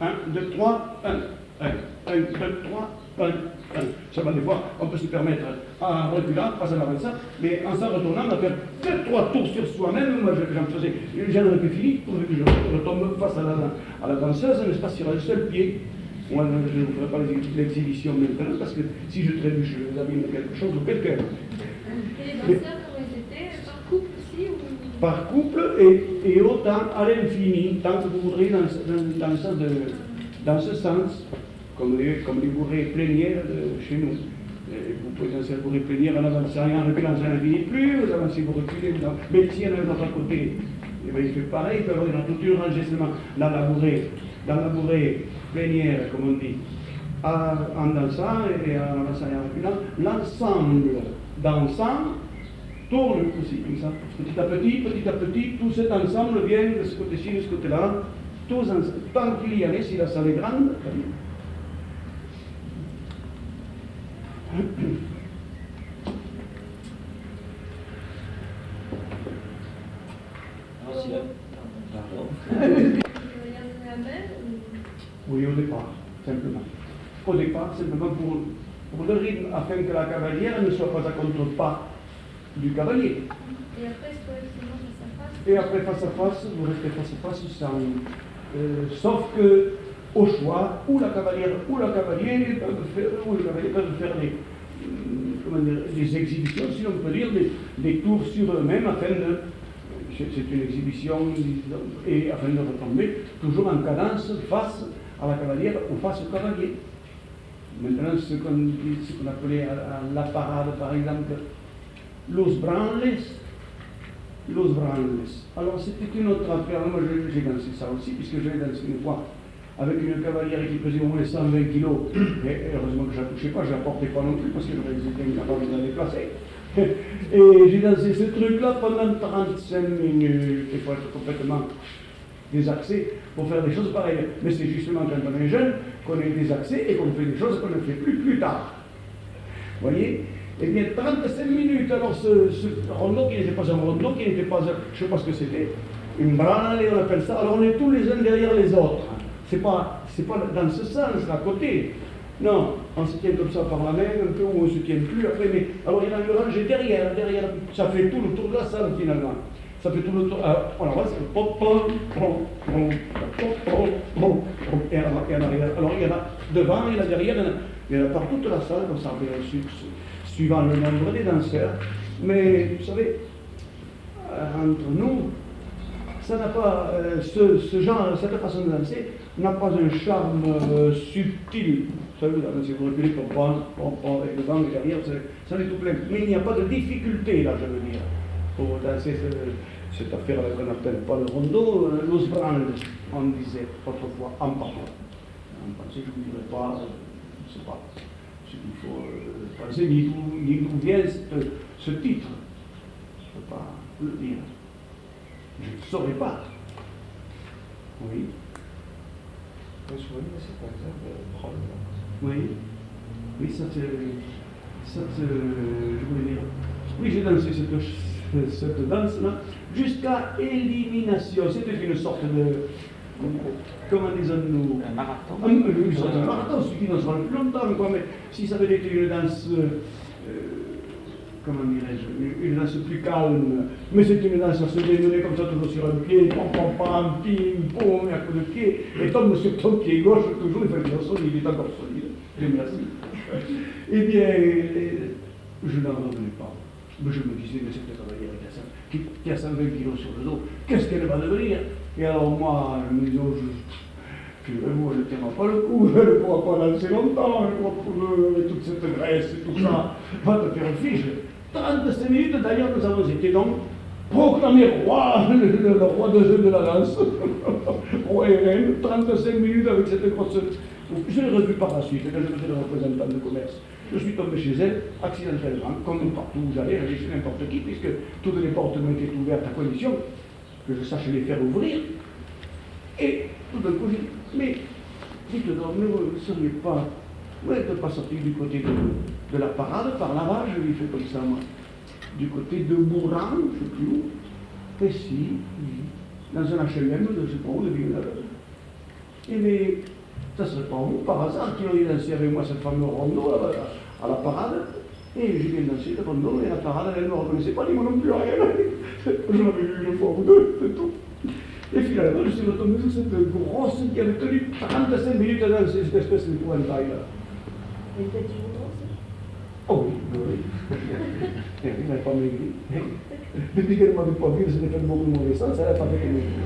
1, 2, 3, 1, 1, 1, 2, 3, 1, 1. Seulement des fois, on peut se permettre, en reculant, pas en avançant, mais en s'en retournant, on va faire 2-3 tours sur soi-même. Moi, j'en faisais, j'en aurais pu finir, pourvu que je retombe face à la danseuse, mais pas sur un seul pied. Moi, je ne vous ferai pas l'exhibition maintenant, parce que si je trébuche, je vous abîme quelque chose ou quelqu'un. Et les danseurs, comment ils étaient? Par couple aussi ou... Par couple et autant à l'infini, tant que vous voudrez dans ce sens, comme les bourrées plénières de chez nous. Vous pouvez danser la bourrée plénière en avançant et en reculant, ça n'infinit plus, vous avancez, vous reculez, mais s'il y en a un autre à côté, eh bien, il fait pareil, il peut y avoir toute une rangée seulement dans la bourrée plénière, comme on dit, en dansant et en avançant et en reculant, l'ensemble dansant tourne aussi, comme ça. Petit à petit, tout cet ensemble vient de ce côté-ci, de ce côté-là, tous ensemble. Tant qu'il y en a, si la salle est grande, oui, au départ, simplement. Au départ, simplement pour le rythme, afin que la cavalière ne soit pas à contre-pas du cavalier. Et après, est-ce que justement face à face? Et après, face à face, vous restez face à face sans. Sauf que, au choix, ou la cavalière ou le cavalier peuvent faire des exhibitions, si l'on peut dire, des tours sur eux-mêmes, afin de. C'est une exhibition, et afin de retomber toujours en cadence face à la cavalière ou face au cavalier. Maintenant, ce qu'on appelait à la parade, par exemple, los branles. Alors, c'était une autre affaire. Moi, j'ai dansé ça aussi, puisque j'ai dansé une fois avec une cavalière qui pesait au moins 120 kilos. Et heureusement que je ne la touchais pas, je ne la portais pas non plus, parce que j'aurais été incapable de la déplacer. Et j'ai dansé ce truc-là pendant 35 minutes. Il faut être complètement désaxé pour faire des choses pareilles. Mais c'est justement quand on est jeune qu'on est désaxé et qu'on fait des choses qu'on ne fait plus tard. Vous voyez? Eh bien, 35 minutes, alors ce rondeau qui n'était pas un rondeau, qui n'était pas, je ne sais pas ce que c'était, une branle, on appelle ça, alors on est tous les uns derrière les autres. C'est pas dans ce sens, à côté. Non, on se tient comme ça par la main, un peu, ou on ne se tient plus, après, mais alors il y a une rangée derrière, ça fait tout le tour de la salle finalement. Ça fait tout le tour, on avance, et en arrière. Alors il y en a devant, il y en a derrière, il y en a par toute la salle, comme ça, suivant le nombre des danseurs. Mais vous savez, entre nous, ça n'a pas, ce genre, cette façon de danser n'a pas un charme subtil. Vous savez, si vous reculez pour prendre avec devant et derrière, ça n'est tout plein. Mais il n'y a pas de difficulté, là, je veux dire, pour danser cette affaire-là qu'on n'appelle pas le rondo, los branles, on disait autrefois, en parlant. En pensée, je ne dirais pas, je ne sais pas. Il faut penser d'où vient ce titre. Je ne peux pas le dire. Je ne saurais pas. Oui. Oui. Oui, ça je voulais dire. Oui, j'ai dansé cette danse-là jusqu'à élimination. C'était une sorte de. Comment disons-nous? Un marathon. Une sorte de marathon, ce qui ne sera plus longtemps, quoi, mais si ça avait été une danse. Comment dirais-je, une danse plus calme, mais c'est une danse à se dénouer comme ça, toujours sur un pied, pam, pim, pom, et à coup de pied, et tombe sur ton pied gauche, toujours, il fait bien solide, il est encore solide, Dieu merci. Eh bien, je n'en revenais pas. Mais je me disais, mais cette cavalière qui a 120 kilos sur le dos, qu'est-ce qu'elle va devenir? Et alors moi, je me disais, figurez-vous, elle ne tiendra pas le coup, elle ne pourra pas danser longtemps, elle pourra avec toute cette graisse et tout ça, va te faire fiche. 35 minutes, d'ailleurs, nous avons été donc proclamés roi, le roi de la danse, roi et reine, 35 minutes avec cette grosse. Je l'ai revue par la suite, quand je faisais le représentant de commerce. Je suis tombé chez elle, accidentellement, comme partout où j'allais chez n'importe qui, puisque toutes les portes m'ont été ouvertes à condition que je sache les faire ouvrir. Et tout d'un coup, j'ai dit, mais dites-donc, mais vous ne seriez pas. Vous n'êtes pas sorti du côté de la parade, par là-bas, je lui fais comme ça, moi. Du côté de Bourran, je ne sais plus où. Et si, dans un HLM, je ne sais pas où, de Villeneuve. Et mais, ça serait pas vous, par hasard, qui auriez dansé avec moi cette fameuse rondeau à la parade. Et j'ai bien dansé le rondeau, et la parade, elle ne me reconnaissait pas, ni moi non plus, rien. Je l'avais vu une fois ou deux, c'est tout. Et finalement, je suis retombé sur cette grosse qui avait tenu 45 minutes à danser, cette espèce de pointail là. Et peut-être toujours danser. Oh oui, oui. Elle n'a pas maigri. Depuis qu'elle m'avait pas vu, elle s'était fait beaucoup de mauvais sens, elle n'a pas fait maigri.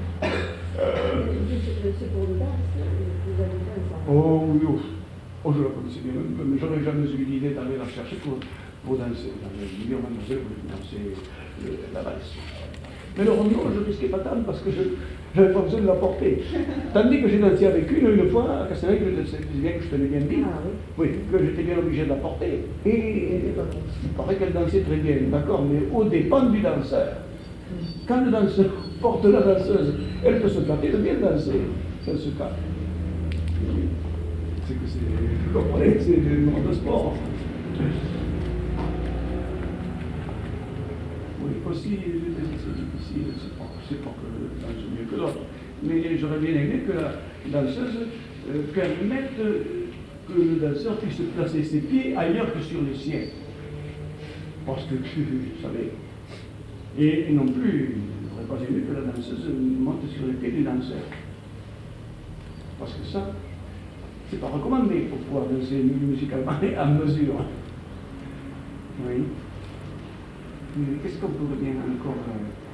C'est pour le danse, vous avez fait ça. Oh oui, oh, je la connaissais bien, mais j'aurais jamais eu l'idée d'aller la chercher pour danser. J'avais dit, mademoiselle, vous voulez danser la valse. Mais le rondo, je ne risquais pas tant parce que je n'avais pas besoin de la porter. Tandis que j'ai dansé avec une fois à Castellane, je disais bien que je tenais bien bien. Ah oui. Oui, que j'étais bien obligé de la porter. Et il paraît qu'elle dansait très bien, d'accord, mais au dépend du danseur. Quand le danseur porte la danseuse, elle peut se flatter de bien danser. C'est ce cas. C'est que c'est, vous comprenez, c'est le monde de sport. Oui, aussi, c'est difficile, c'est pas que le danse mieux que l'autre, mais j'aurais bien aimé que la danseuse permette que le danseur puisse placer ses pieds ailleurs que sur les siens. Parce que, vous savez, et non plus, il n'aurait pas aimé que la danseuse monte sur les pieds du danseur. Parce que ça, c'est pas recommandé pour pouvoir danser musicalement à mesure. Oui. Mais qu'est-ce qu'on pourrait bien encore